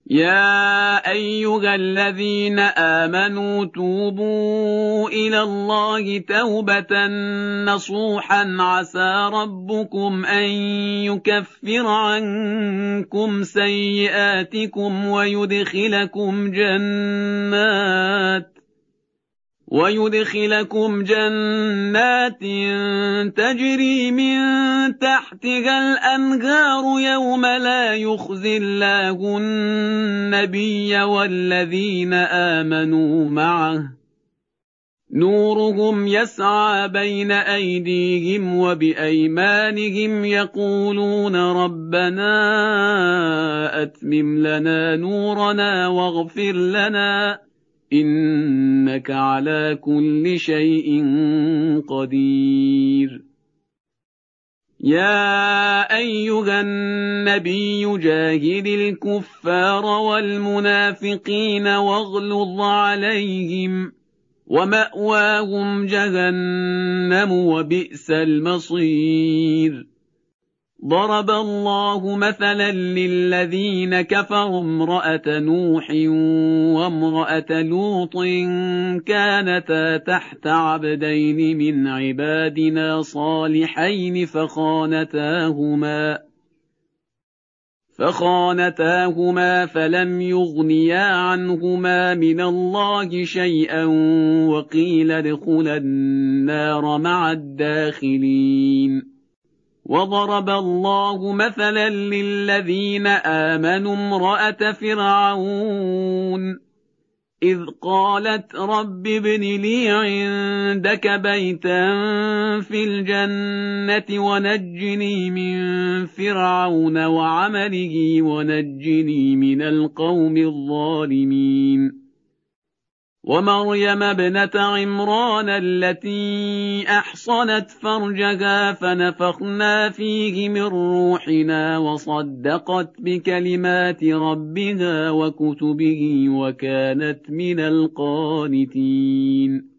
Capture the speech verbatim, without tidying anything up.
يا أيها الذين آمنوا توبوا إلى الله توبة نصوحا عسى ربكم أن يكفر عنكم سيئاتكم ويدخلكم جنات ويدخلكم جنات تجري من تحتها الأنهار يوم لا يخزي الله النبي والذين آمنوا معه نورهم يسعى بين أيديهم وبأيمانهم يقولون ربنا أتمم لنا نورنا واغفر لنا إنك على كل شيء قدير. يا أيها النبي جاهد الكفار والمنافقين واغلظ عليهم ومأواهم جهنم وبئس المصير. ضرب الله مثلا للذين كفروا امرأة نوح وامرأة لوط كانتا تحت عبدين من عبادنا صالحين فخانتاهما فخانتاهما فلم يغنيا عنهما من الله شيئا وقيل ادخلا النار مع الداخلين. وضرب الله مثلا للذين آمنوا امرأة فرعون إذ قالت رب ابن لي عندك بيتا في الجنة ونجني من فرعون وعمله ونجني من القوم الظالمين. ومريم ابنة عمران التي أحصنت فرجها فنفخنا فيه من روحنا وصدقت بكلمات ربها وكتبه وكانت من القانتين.